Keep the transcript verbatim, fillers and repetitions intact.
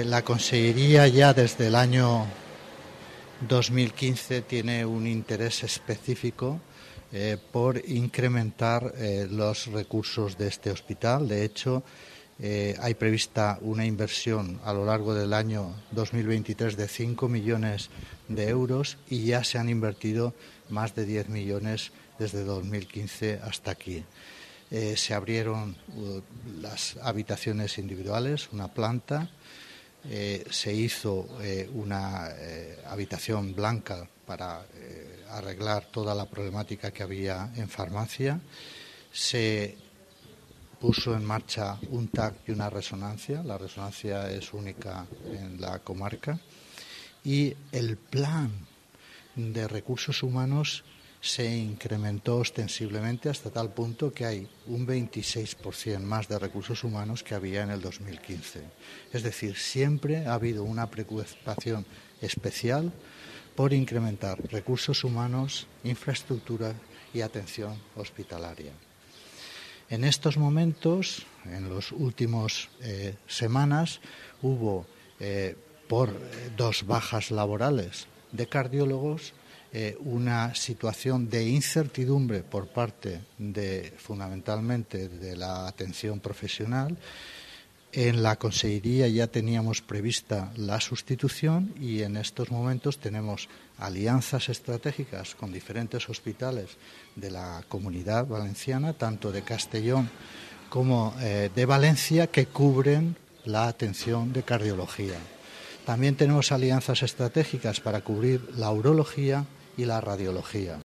la Consellería ya desde el año dos mil quince tiene un interés específico eh, por incrementar eh, los recursos de este hospital. De hecho, eh, hay prevista una inversión a lo largo del año dos mil veintitrés de cinco millones de euros y ya se han invertido más de diez millones desde dos mil quince hasta aquí. Eh, se abrieron uh, las habitaciones individuales, una planta. Eh, se hizo eh, una eh, habitación blanca para eh, arreglar toda la problemática que había en farmacia. Se puso en marcha un T A C y una resonancia. La resonancia es única en la comarca. Y el plan de recursos humanos se incrementó ostensiblemente hasta tal punto que hay un veintiséis por ciento más de recursos humanos que había en el dos mil quince. Es decir, siempre ha habido una preocupación especial por incrementar recursos humanos, infraestructura y atención hospitalaria. En estos momentos, en las últimas eh, semanas, hubo eh, por dos bajas laborales de cardiólogos Eh, una situación de incertidumbre por parte de, fundamentalmente, de la atención profesional. En la Consellería ya teníamos prevista la sustitución y en estos momentos tenemos alianzas estratégicas con diferentes hospitales de la Comunidad Valenciana, tanto de Castellón como eh, de Valencia, que cubren la atención de cardiología. También tenemos alianzas estratégicas para cubrir la urología y la radiología.